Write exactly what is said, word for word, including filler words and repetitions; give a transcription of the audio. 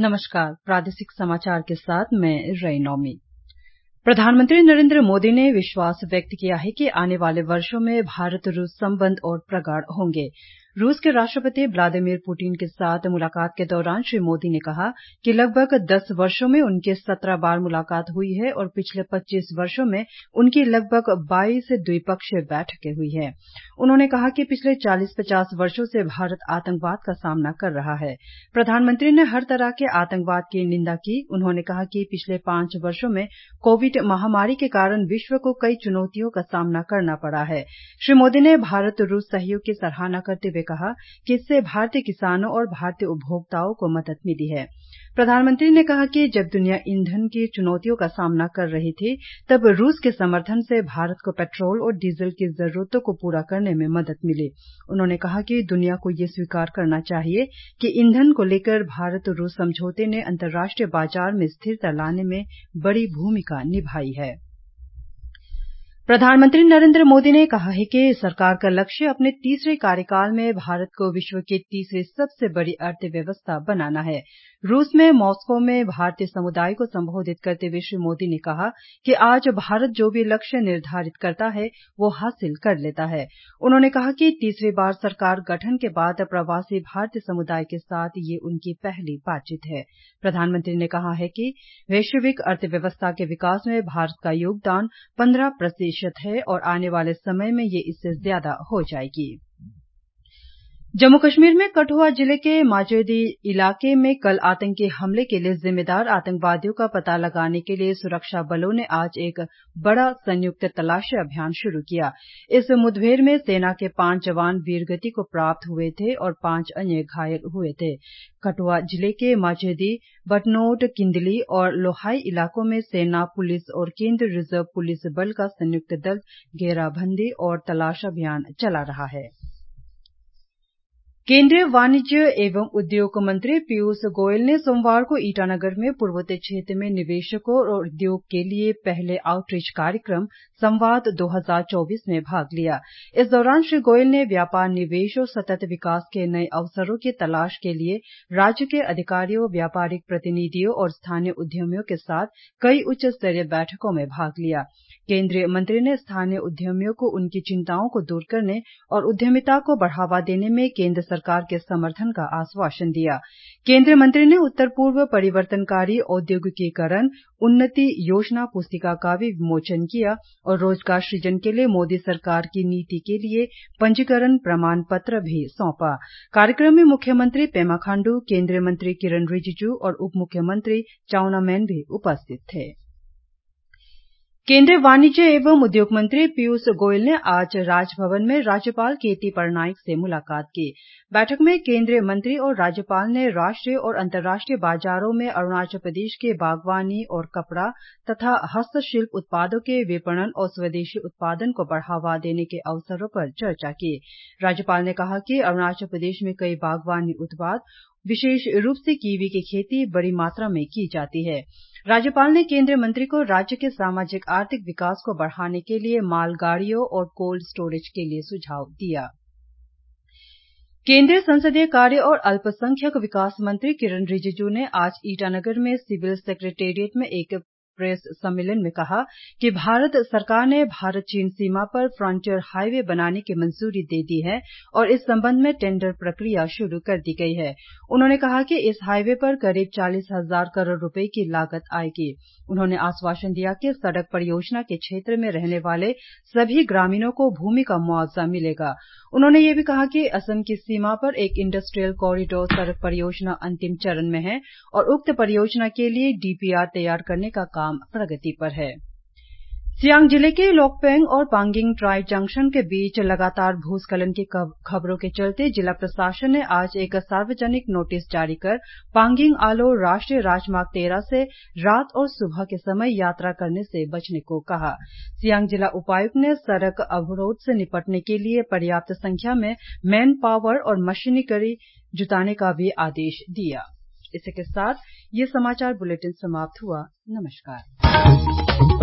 नमस्कार, प्रादेशिक समाचार के साथ मैं रई नौमी। प्रधानमंत्री नरेंद्र मोदी ने विश्वास व्यक्त किया है कि आने वाले वर्षों में भारत रूस संबंध और प्रगाढ़ होंगे। रूस के राष्ट्रपति व्लादिमीर पुतिन के साथ मुलाकात के दौरान श्री मोदी ने कहा कि लगभग दस वर्षों में उनकी सत्रह बार मुलाकात हुई है और पिछले पच्चीस वर्षों में उनकी लगभग बाईस द्विपक्षीय बैठकें हुई हैं। उन्होंने कहा कि पिछले चालीस पचास वर्षों से भारत आतंकवाद का सामना कर रहा है। प्रधानमंत्री ने हर तरह के आतंकवाद की निंदा की। उन्होंने कहा कि पिछले पांच वर्षों में कोविड महामारी के कारण विश्व को कई चुनौतियों का सामना करना पड़ा है। श्री मोदी ने भारत रूस सहयोग की सराहना करते हुए कहा कि इससे भारतीय किसानों और भारतीय उपभोक्ताओं को मदद मिली है। प्रधानमंत्री ने कहा कि जब दुनिया ईंधन की चुनौतियों का सामना कर रही थी, तब रूस के समर्थन से भारत को पेट्रोल और डीजल की जरूरतों को पूरा करने में मदद मिली। उन्होंने कहा कि दुनिया को ये स्वीकार करना चाहिए कि ईंधन को लेकर भारत रूस समझौते ने अंतर्राष्ट्रीय बाजार में स्थिरता लाने में बड़ी भूमिका निभाई है। प्रधानमंत्री नरेंद्र मोदी ने कहा है कि सरकार का लक्ष्य अपने तीसरे कार्यकाल में भारत को विश्व की तीसरी सबसे बड़ी अर्थव्यवस्था बनाना है। रूस में मॉस्को में भारतीय समुदाय को संबोधित करते हुए श्री मोदी ने कहा कि आज भारत जो भी लक्ष्य निर्धारित करता है वो हासिल कर लेता है। उन्होंने कहा कि तीसरी बार सरकार गठन के बाद प्रवासी भारतीय समुदाय के साथ ये उनकी पहली बातचीत है। प्रधानमंत्री ने कहा है कि वैश्विक अर्थव्यवस्था के विकास में भारत का योगदान पंद्रह प्रतिशत है और आने वाले समय में ये इससे ज्यादा हो जाएगी। जम्मू कश्मीर में कठुआ जिले के माजोदी इलाके में कल आतंकी हमले के लिए जिम्मेदार आतंकवादियों का पता लगाने के लिए सुरक्षा बलों ने आज एक बड़ा संयुक्त तलाशी अभियान शुरू किया। इस मुठभेड़ में सेना के पांच जवान वीरगति को प्राप्त हुए थे और पांच अन्य घायल हुए थे। कठुआ जिले के माजोदी, बटनोट, किंदली और लोहाई इलाकों में सेना, पुलिस और केंद्रीय रिजर्व पुलिस बल का संयुक्त दल घेराबंदी और तलाश अभियान चला रहा है। केंद्रीय वाणिज्य एवं उद्योग मंत्री पीयूष गोयल ने सोमवार को ईटानगर में पूर्वोत्तर क्षेत्र में निवेशकों और उद्योग के लिए पहले आउटरीच कार्यक्रम संवाद दो हज़ार चौबीस में भाग लिया। इस दौरान श्री गोयल ने व्यापार, निवेश और सतत विकास के नए अवसरों की तलाश के लिए राज्य के अधिकारियों, व्यापारिक प्रतिनिधियों और स्थानीय उद्यमियों के साथ कई उच्च स्तरीय बैठकों में भाग लिया। केंद्रीय मंत्री ने स्थानीय उद्यमियों को उनकी चिंताओं को दूर करने और उद्यमिता को बढ़ावा देने में केंद्र सरकार के समर्थन का आश्वासन दिया। केंद्रीय मंत्री ने उत्तर पूर्व परिवर्तनकारी औद्योगिकीकरण उन्नति योजना पुस्तिका का भी विमोचन किया और रोजगार सृजन के लिए मोदी सरकार की नीति के लिए पंजीकरण प्रमाण पत्र भी सौंपा। कार्यक्रम में मुख्यमंत्री पेमा खांडू, केंद्रीय मंत्री किरेन रिजिजू और उप मुख्यमंत्री चाउना मैन भी उपस्थित थे। केंद्रीय वाणिज्य एवं उद्योग मंत्री पीयूष गोयल ने आज राजभवन में राज्यपाल के टी पटनायक से मुलाकात की। बैठक में केंद्रीय मंत्री और राज्यपाल ने राष्ट्रीय और अंतर्राष्ट्रीय बाजारों में अरुणाचल प्रदेश के बागवानी और कपड़ा तथा हस्तशिल्प उत्पादों के विपणन और स्वदेशी उत्पादन को बढ़ावा देने के अवसरों पर चर्चा की। राज्यपाल ने कहा कि अरुणाचल प्रदेश में कई बागवानी उत्पाद, विशेष रूप से कीवी की खेती बड़ी मात्रा में की जाती है। राज्यपाल ने केंद्रीय मंत्री को राज्य के सामाजिक आर्थिक विकास को बढ़ाने के लिए मालगाड़ियों और कोल्ड स्टोरेज के लिए सुझाव दिया। केंद्रीय संसदीय कार्य और अल्पसंख्यक विकास मंत्री किरेन रिजिजू ने आज ईटानगर में सिविल सेक्रेटेरिएट में एक प्रेस सम्मेलन में कहा कि भारत सरकार ने भारत चीन सीमा पर फ्रंटियर हाईवे बनाने की मंजूरी दे दी है और इस संबंध में टेंडर प्रक्रिया शुरू कर दी गई है। उन्होंने कहा कि इस हाईवे पर करीब चालीस हजार करोड़ रुपए की लागत आएगी। उन्होंने आश्वासन दिया कि सड़क परियोजना के क्षेत्र में रहने वाले सभी ग्रामीणों को भूमि का मुआवजा मिलेगा। उन्होंने ये भी कहा कि असम की सीमा पर एक इंडस्ट्रियल कॉरिडोर सड़क परियोजना अंतिम चरण में है और उक्त परियोजना के लिए डी पी आर तैयार करने का काम प्रगति पर है। सियांग जिले के लोकपेंग और पांगिंग ट्राई जंक्शन के बीच लगातार भूस्खलन की खबरों के चलते जिला प्रशासन ने आज एक सार्वजनिक नोटिस जारी कर पांगिंग आलो राष्ट्रीय राजमार्ग तेरह से रात और सुबह के समय यात्रा करने से बचने को कहा। सियांग जिला उपायुक्त ने सड़क अवरोध से निपटने के लिए पर्याप्त संख्या में मैन पावर और मशीनरी जुटाने का भी आदेश दिया। इसी के साथ ये समाचार बुलेटिन समाप्त हुआ। नमस्कार।